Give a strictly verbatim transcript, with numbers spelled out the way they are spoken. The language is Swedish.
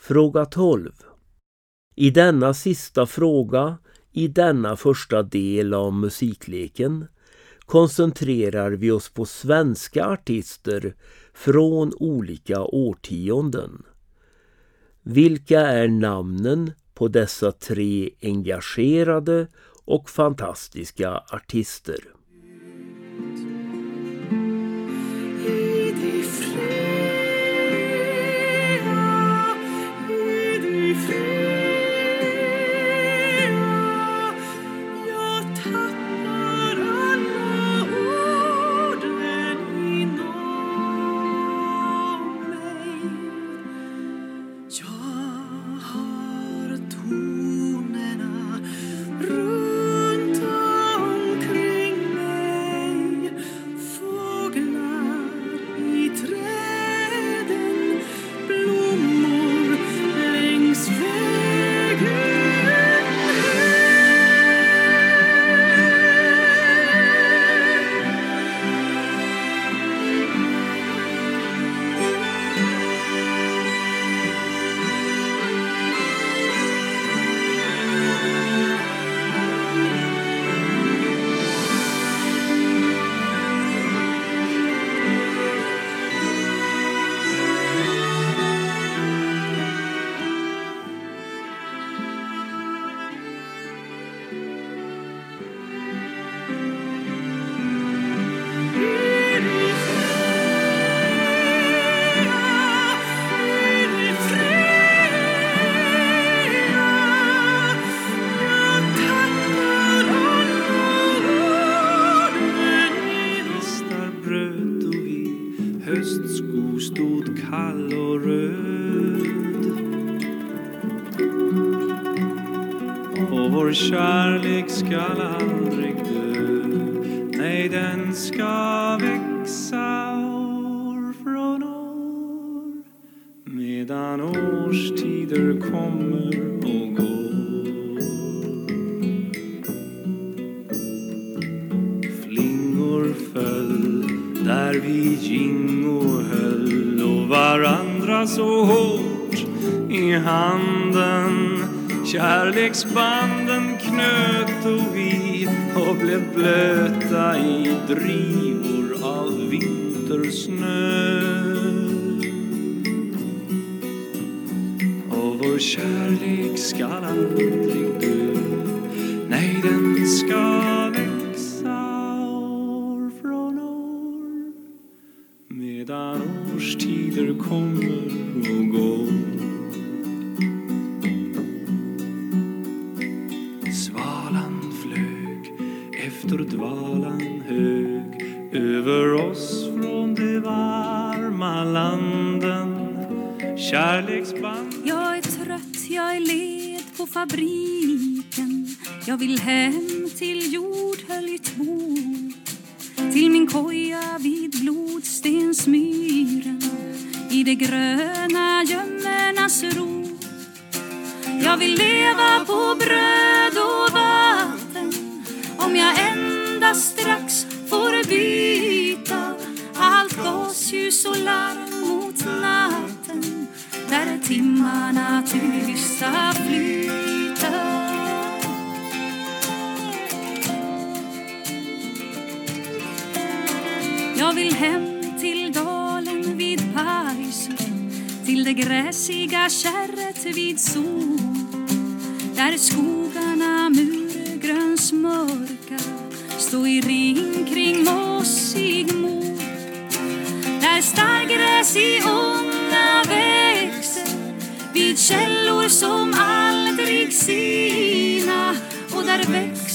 Fråga tolv. I denna sista fråga, i denna första del av musikleken, koncentrerar vi oss på svenska artister från olika årtionden. Vilka är namnen på dessa tre engagerade och fantastiska artister? Höstsko stod kall och röd, och vår kärlek skall aldrig dö. Nej, den ska växa år från år, medan årstider kommer och går. Flingor föll där vi gingo höll och varandra så hårt i handen. Kärleksbanden knöt och vi och blev blöta i drivor av vintersnö. Och vår kärlek ska aldrig dö. Nej, den ska medan årstider kommer och går. Svalan flög efter dvalan hög över oss från de varma landen. Kärleksband. Jag är trött, jag är led på fabriken. Jag vill hem till jordhöljt bo, till min koja vid blodstensmyren, i det gröna gömmernas ro. Jag vill leva på bröd och vatten, om jag endast strax får byta allt gasljus och larm mot natten, där timmarna tysta flyter. Jag vill hem till dalen vid Pajsur, till det gräsiga kärret vid sol, där skogarna murgrönsmörka stå i ring kring mossig mor, där stargräs i unga växer vid källor som aldrig sina, och där växer